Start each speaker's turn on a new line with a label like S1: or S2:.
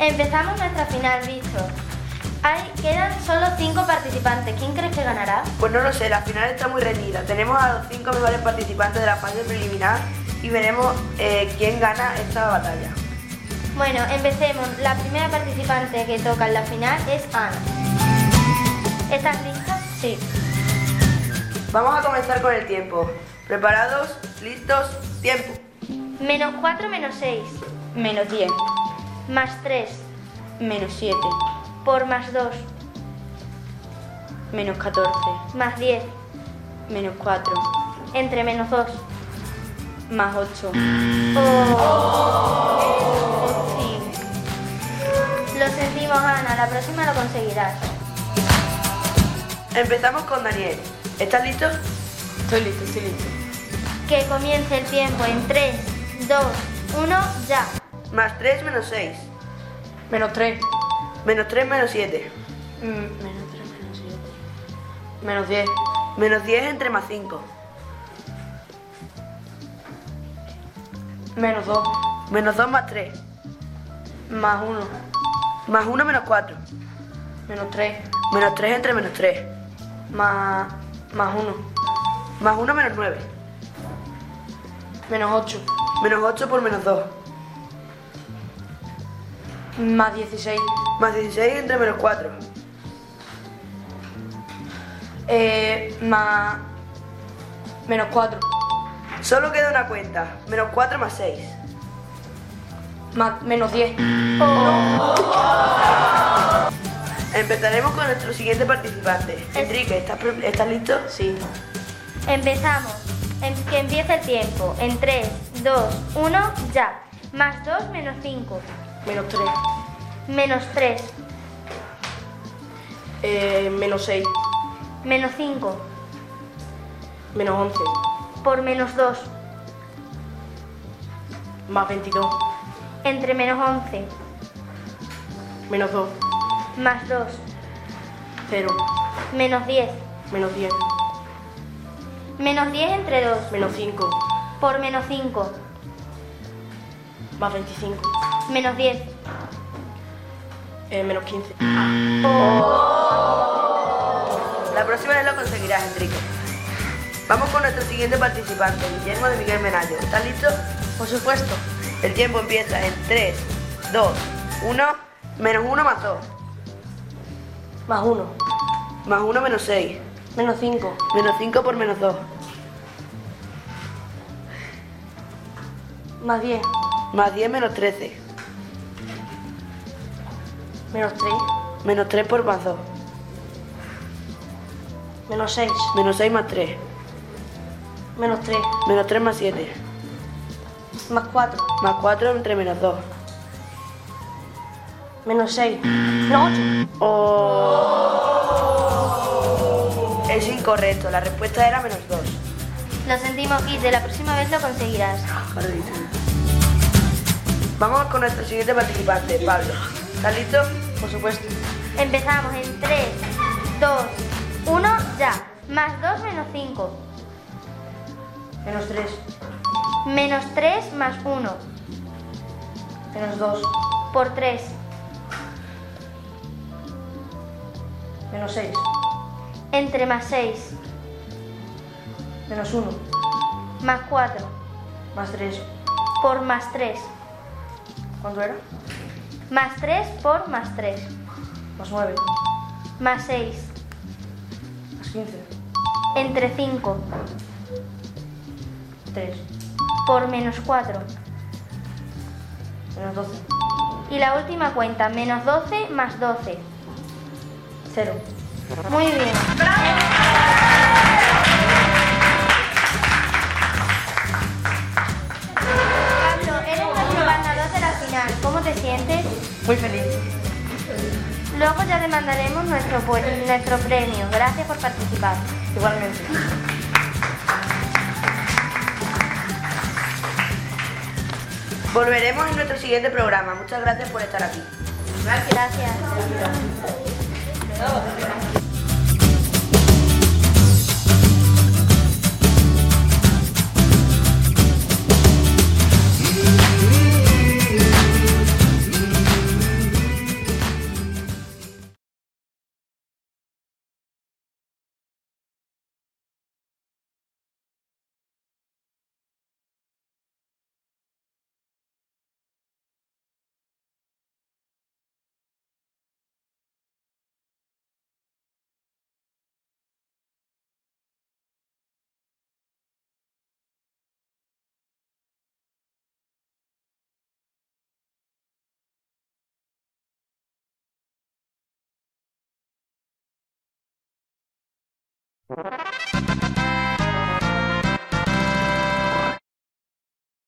S1: Empezamos nuestra final, Víctor. Quedan solo 5 participantes. ¿Quién crees que ganará?
S2: Pues no lo sé, la final está muy reñida. Tenemos a los 5 mejores participantes de la fase preliminar y veremos quién gana esta batalla.
S1: Bueno, empecemos. La primera participante que toca en la final es Ana. ¿Estás lista?
S3: Sí.
S2: Vamos a comenzar con el tiempo. ¿Preparados? ¿Listos? ¡Tiempo!
S1: -4 menos 6.
S3: -10.
S1: +3.
S3: -7.
S1: Por +2.
S3: -14.
S1: +10.
S3: -4.
S1: Entre -2.
S3: +8.
S1: Sí. Lo sentimos, Ana. La próxima lo conseguirás.
S2: Empezamos con Daniel. ¿Estás listo?
S3: Estoy listo.
S1: Que comience el tiempo en 3, 2, 1, ya.
S2: +3 menos 6.
S3: -3.
S2: -3 menos 7.
S3: -3 menos 7. -10.
S2: -10 entre +5.
S3: -2.
S2: -2 más 3.
S3: +1.
S2: +1 menos 4.
S3: -3.
S2: -3 entre -3.
S3: +1.
S2: +1 menos 9.
S3: -8.
S2: -8 por -2.
S3: +16.
S2: +16 entre -4.
S3: -4.
S2: Solo queda una cuenta. -4 más 6.
S3: -10.
S2: Empezaremos con nuestro siguiente participante. Enrique, ¿estás listo?
S3: Sí.
S1: Empezamos. Que empiece el tiempo. En 3, 2, 1, ya. +2 menos 5.
S3: -3.
S1: -3.
S3: -6.
S1: -5.
S3: -11.
S1: Por -2.
S3: +22.
S1: Entre -11.
S3: -2.
S1: +2.
S3: 0.
S1: -10.
S3: -10.
S1: -10 entre 2.
S3: -5.
S1: Por -5.
S3: +25.
S1: -10.
S3: -15.
S2: La próxima vez lo conseguirás, Enrique. Vamos con nuestro siguiente participante, Guillermo de Miguel Menayo. ¿Estás listo?
S3: Por supuesto.
S2: El tiempo empieza en 3, 2, 1, -1 más 2.
S3: +1.
S2: +1 menos 6.
S3: -5.
S2: -5 por -2.
S3: +10.
S2: +10 menos 13.
S3: -3.
S2: -3 por +2.
S3: -6.
S2: -6 más 3.
S3: -3.
S2: -3 más 7.
S3: +4.
S2: Más 4 entre -2.
S3: -6. -8.
S2: Es incorrecto, la respuesta era -2.
S1: Lo sentimos, Kit. De la próxima vez lo conseguirás.
S2: Vamos con nuestro siguiente participante, Pablo. ¿Estás listo?
S3: Por supuesto.
S1: Empezamos en 3, 2, 1, ya. +2 menos 5.
S3: -3.
S1: -3 más 1.
S3: -2.
S1: Por 3.
S3: -6.
S1: Entre +6.
S3: -1.
S1: +4.
S3: +3.
S1: Por +3.
S3: ¿Cuánto era?
S1: +3 por +3.
S3: +9.
S1: +6.
S3: +15.
S1: Entre 5.
S3: 3.
S1: Por -4.
S3: -12.
S1: Y la última cuenta, -12 más 12.
S3: 0.
S1: Muy bien. Pablo, eres nuestro ganador de la final. ¿Cómo te sientes?
S3: Muy feliz.
S1: Luego ya te mandaremos nuestro premio. Gracias por participar.
S3: Igualmente.
S2: Volveremos en nuestro siguiente programa. Muchas gracias por estar aquí.
S1: Gracias.